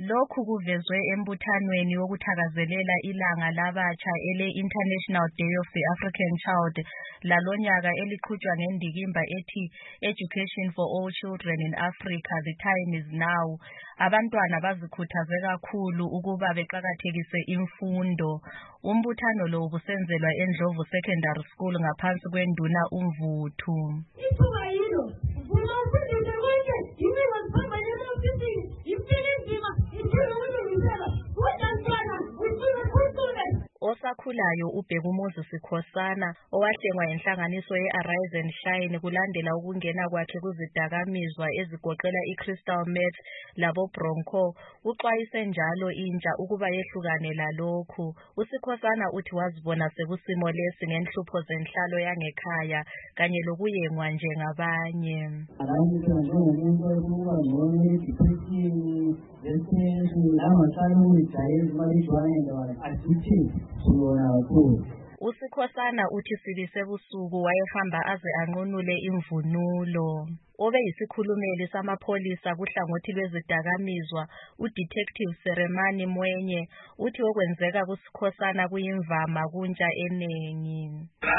Lokhu kuvezwe embuthanweni wokuthakazelela ilanga labatsha ele-International Day of the African Child lalonyaka eliqhutshwa ngendikimba ethi Education for All Children in Africa, the time is now. Abantwana bazikhuthaze kakhulu ukuba beqakathekise imfundo. Umbuthano lo ubusenzelwa eNdlovu Secondary School ngaphansi kwenduna uMvuthu. Osakhulayo uBhekumuzi Sikhosana owahlengwa inhlanganiso ye-Arise and Shine kulandela ukungena kwakhe kuzidakamizwa ezigoqela i-crystal meth labo bronco uxwayise njalo intsha ukuba yehlukane lalokhu. uSikhosana uthi wazibona sekusimo lesi ngenhlupho zenhlalo yangekhaya kanye lokuyengwa njengabanye. uSikhosana uthi sibise busuku wayehamba aze anqunule imvunulo. Obe yisikhulumeli samapholisa kuhlangothi lwezidakamizwa uDetective Seremani Mwenye uthi okwenzeka kuSikhosana kuyimvama kuntsha eningi.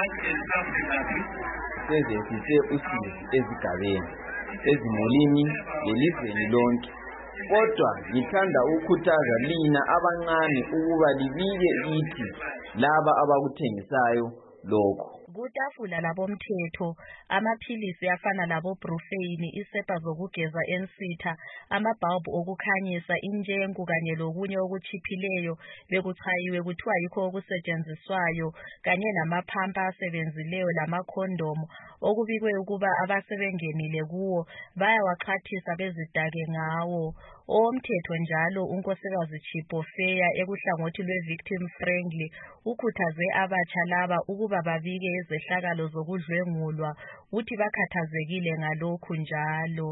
Sezifise usizi ezigabeni, ezimulini lelizweni lonke. Kodwa ngithanda ukukhuthaza lina abancane ukuba libike kithi laba abakuthengisayo lokho. Kutafula labomthetho, amaphilisi afana labo-Brufane, isepa zokugeza ensitha, amabhalbhu okukhanyisa, injengu kanye lokunye okuchiphileyo bekuchayiwe kuthiwa yikho okusetshenziswayo kanye namaphampa asebenzileyo lamakhondomu okubikwe ukuba abasebengenile kuwo bayawaxhathisa bezidake ngawo. Owomthetho njalo unkosikazi Chipofeya ekuhlangothi lwe-Victim Friendly ukhuthaze abatsha laba ukuba babike izehlakalo zokudlwengulwa uthi bakhathazekile ngalokhu njalo.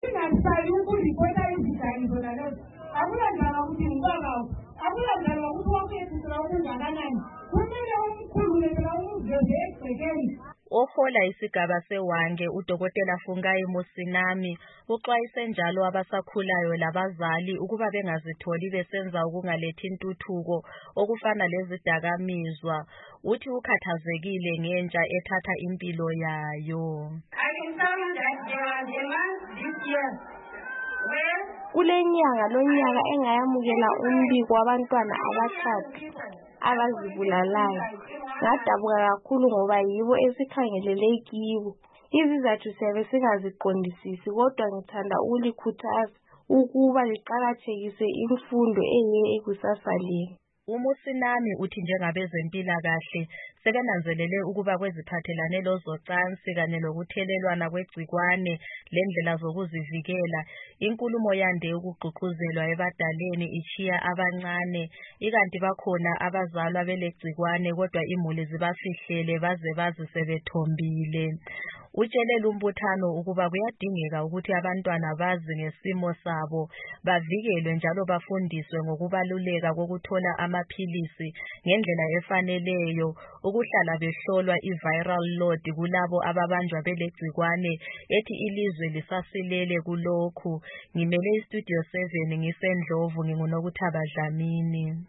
Ohola isigaba seWange uDokotela Fungai Musinami uxwayise njalo abasakhulayo labazali ukuba bengazitholi besenza ukungalethi intuthuko okufana lezidakamizwa. Uthi ukhathazekile ngentsha ethatha impilo yayo. Kulenyanga lonyaka engayamukela umbiko wabantwana abathathu abazibulalayo. Ngadabuka kakhulu ngoba yibo esikhangelele kibo. Izizathu siyabe singaziqondisisi kodwa ngithanda ukulikhuthaza ukuba liqakathekise imfundo ekusasa lenu. uMusinami uthi njengabezempilakahle sebenanzelele ukuba kweziphathelane lozocansi kanye lokuthelelwana kwegcikwane lendlela zokuzivikela, inkulumo yande ukugqugquzelwa ebadaleni ichiya abancane, ikanti bakhona abazalwa belegcikwane kodwa imuli zibafihlele baze bazi sebethombile. Utshelela umbuthano ukuba kuyadingeka ukuthi abantwana bazi ngesimo sabo, bavikelwe njalo bafundiswe ngokubaluleka kokuthola amaphilisi ngendlela efaneleyo, ukuhlala behlolwa i-viral load kulabo ababanjwa belegcikwane ethi ilizwe lisasilele kulokhu. Ngimele iStudio 7 ngiseNdlovu, nginguNokuthaba Dlamini.